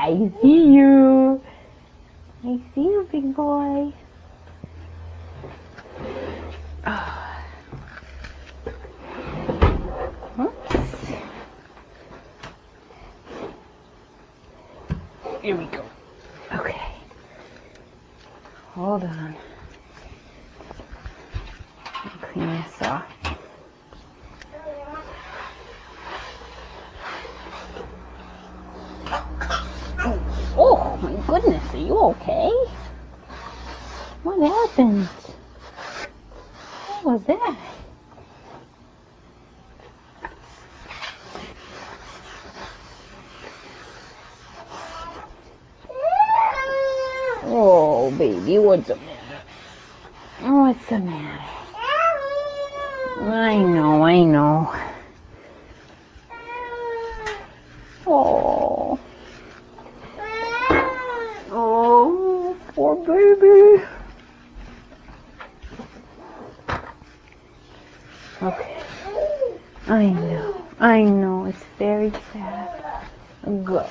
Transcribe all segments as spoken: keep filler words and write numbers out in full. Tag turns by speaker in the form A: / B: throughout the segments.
A: I see you. I see you, big boy. Oh. Oops. Here we go. Okay. Hold on. I'll clean this off. Oh my goodness, are you okay? What happened? What was that? Oh baby, what's the matter? What's the matter? I know, I know. Oh. Oh, poor baby. Okay. I know, I know, it's very sad. Go.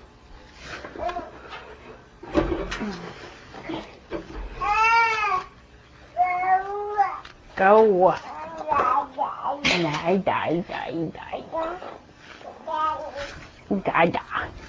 A: Go. Die, die, die, die. Die, die.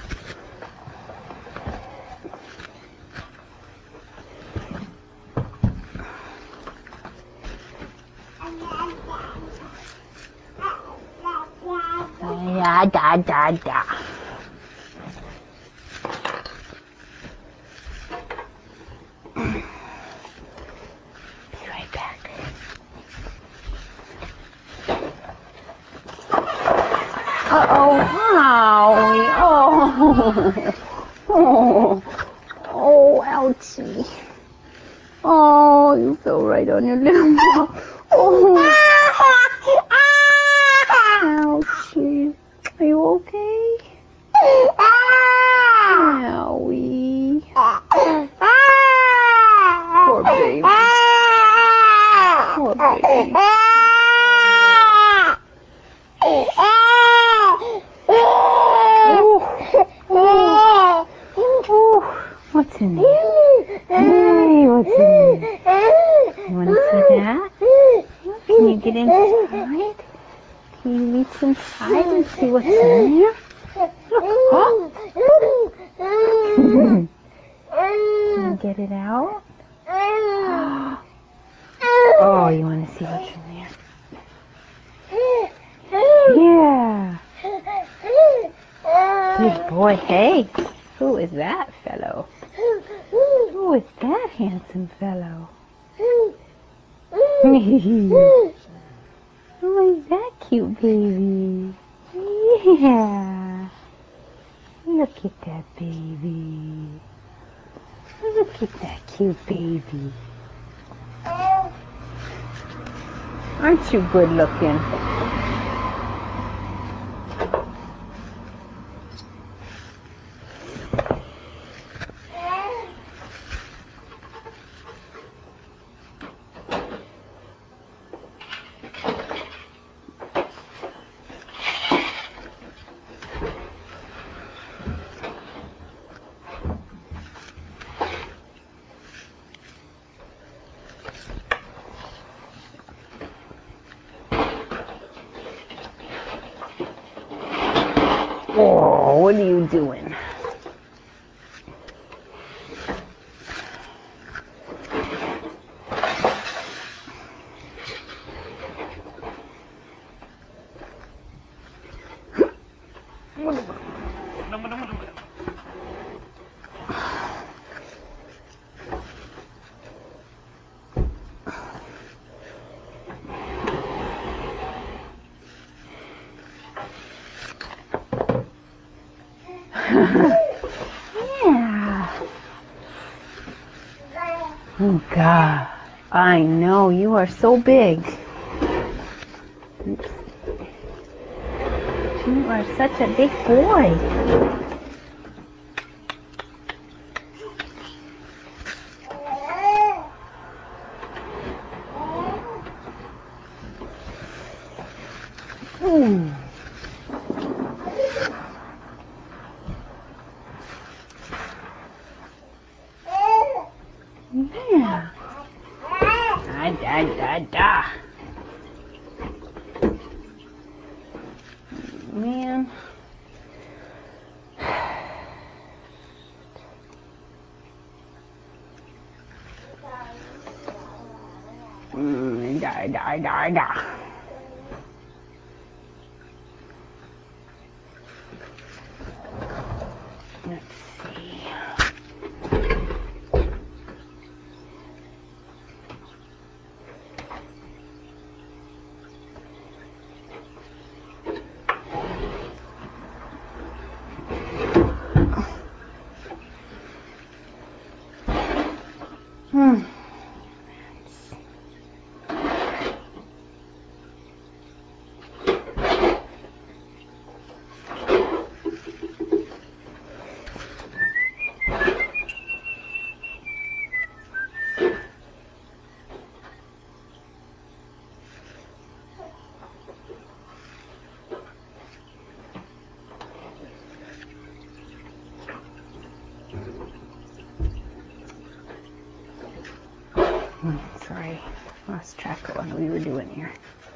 A: Da, da, da, da. Be right back. Uh-oh, Howie. Oh. Oh. Oh, ouchie. Oh, you fell right on your little mouth. Oh. Ouchie. Are you okay? Howie. Poor baby. Poor baby. What's in there? Hey, what's in there? You want to see that? Can you get inside? Can you reach inside and see what's in there? Look, oh. Can you get it out? Oh, you want to see what's in there? Yeah. Good boy. Hey, who is that fellow? Who is that handsome fellow? Who is that cute baby? Yeah. Look at that baby. Look at that cute baby. Aren't you good looking? Oh, what are you doing? Yeah. Oh, God. I know, you are so big. Oops. You are such a big boy. Ooh. da, da, da, da. Let's see. Hmm. Hmm, sorry, lost track of what we were doing here.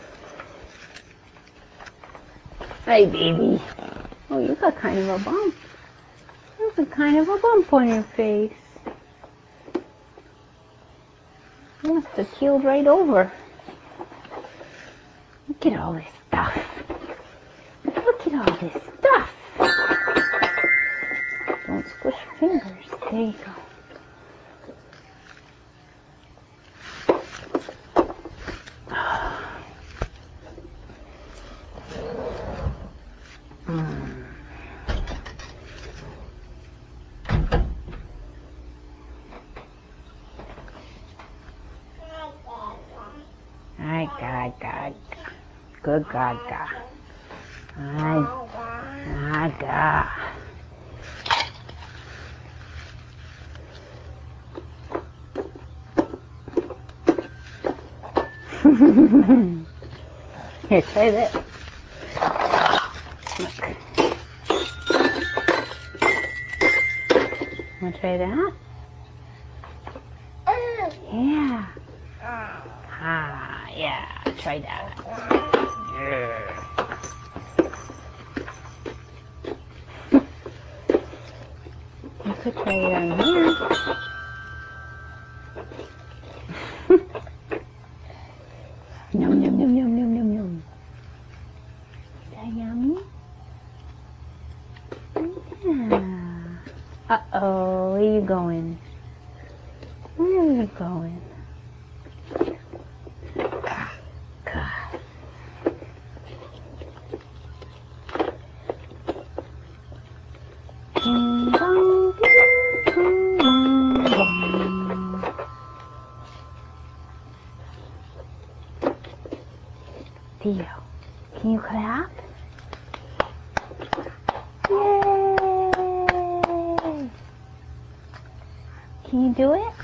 A: Hey, baby. Oh, you got kind of a bump. You got kind of a bump on your face. You must have keeled right over. Look at all this stuff. Look at all this stuff. Don't squish your fingers. There you go. Ay, God, God. Good God, God. Ay, ah, God. Here, try this. Look. Want to try that? Yeah. Ah, yeah. Try that. Yeah. You could try it on here. Yum, yum, yum, yum, yum, yum, yum. Is that yummy? Yeah. Uh-oh, where you going? Where are you going? God. Ding dong, ding dong, dong. Theo, can you clap? Yay! Can you do it?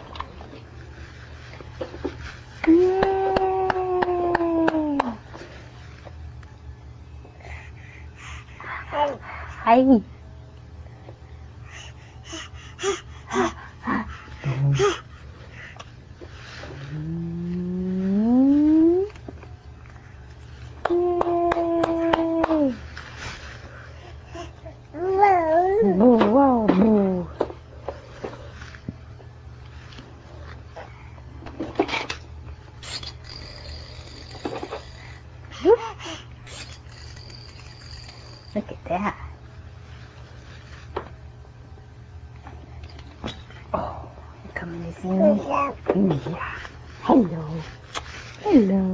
A: Yay! Hi. Yay! Boo, wow, boo. Look at that. Oh, you coming to see me? Yeah. Hello. Hello.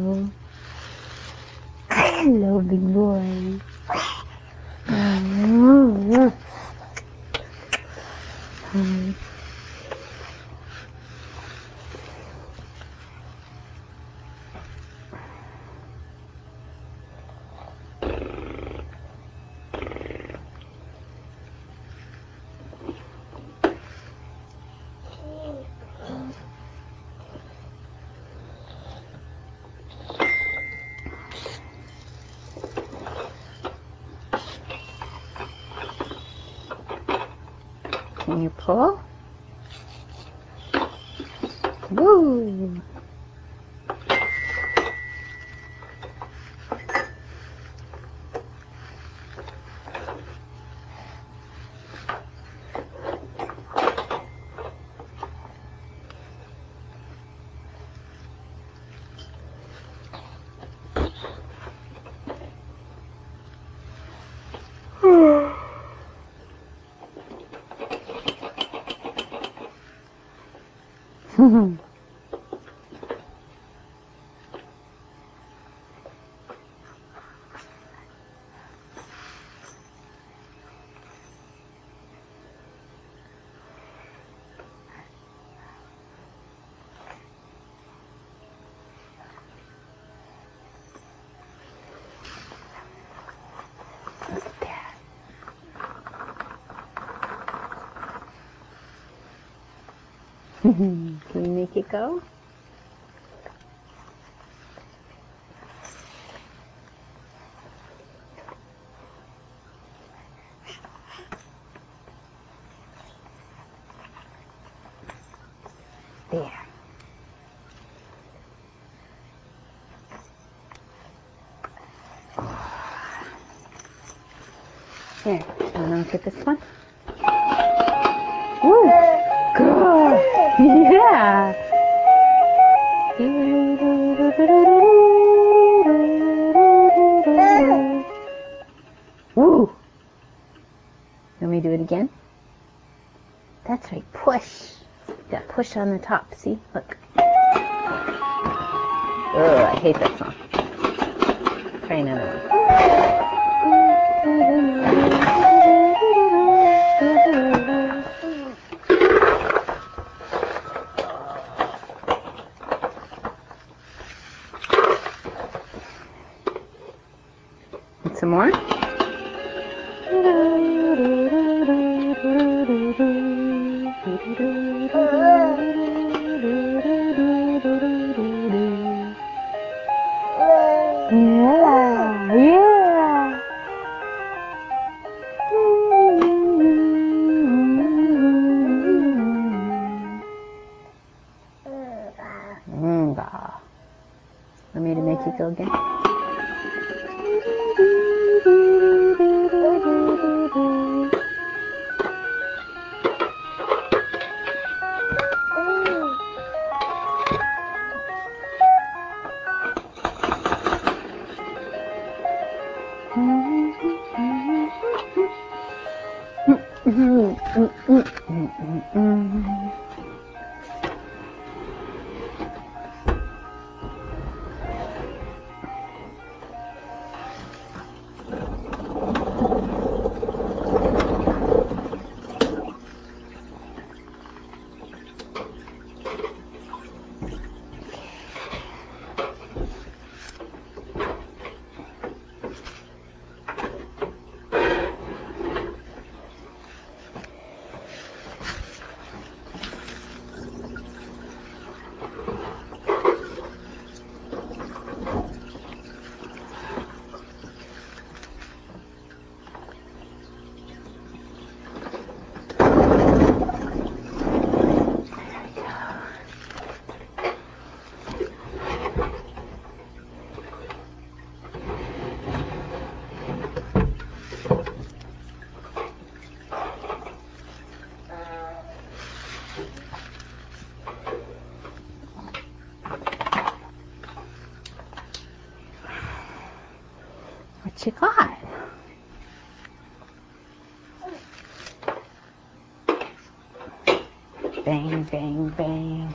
A: Hello, big boy. Mm-hmm. Mm-hmm. Can you pull? Woo! Can you make it go? There. Here, wanna look at this one? Woo! Good! Yeah! Woo! Let me do it again? That's right, push. Yeah, push on the top, see? Look. Oh, I hate that song. Try another one. And some more. Yeah, yeah. Mm-ga. Want me to make you go again? What you got? Bang, bang, bang.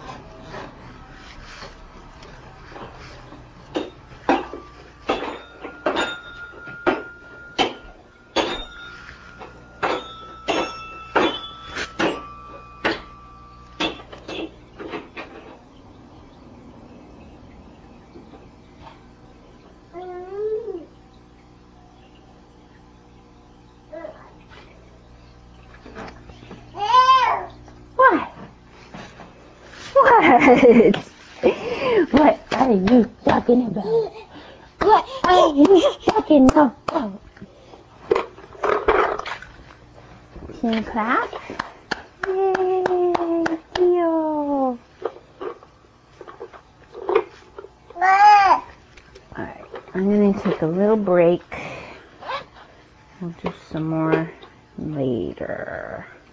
A: What? What? What are you talking about? What are you talking about? Can you clap? Yay, Theo. Alright, I'm going to take a little break. We'll do some more later.